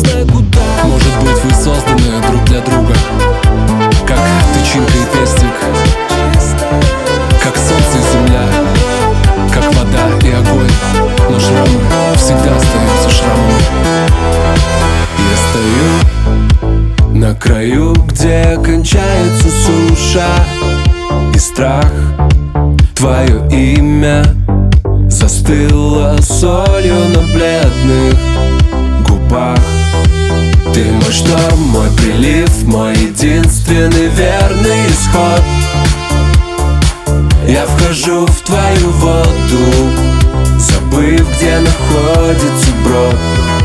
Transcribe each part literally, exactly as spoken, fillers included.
знаю куда. Может быть, вы созданы друг для друга, как тычинка и пестик, как солнце и земля, как вода и огонь. Но шрамы всегда остаются шрамами. Я стою на краю, где кончается суша и страх. Твое имя застыло солью на бледных губах. Ты мой шторм, мой прилив, мой единственный верный исход. Я вхожу в твою воду, забыв, где находится брод.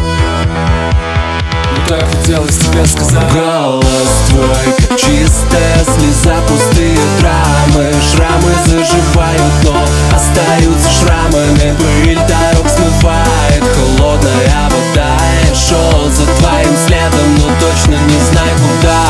Так хотелось тебе сказать. Голос твой, как чистая слеза, пустые драмы. Шрамы заживают, но остаются шрамами. Пыль дорог смывает холодная вода. Я шел за твоим следом, но точно не знаю куда.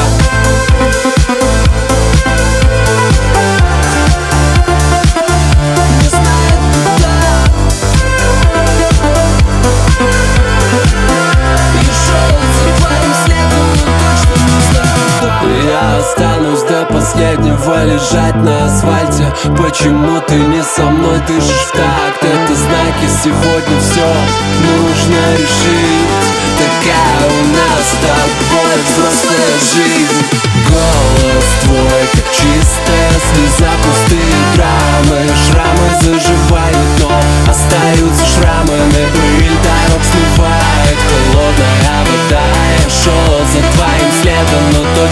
Останусь до последнего лежать на асфальте. Почему ты не со мной, дышишь в такт? Это знаки, сегодня все нужно решить. Такая у нас с тобой взрослая жизнь. Голос твой, как чистая слеза, пустые драмы. Шрамы заживают, но остаются шрамами. Пыль дорог смывает холодная вода. Я шел за твоим следом, но точно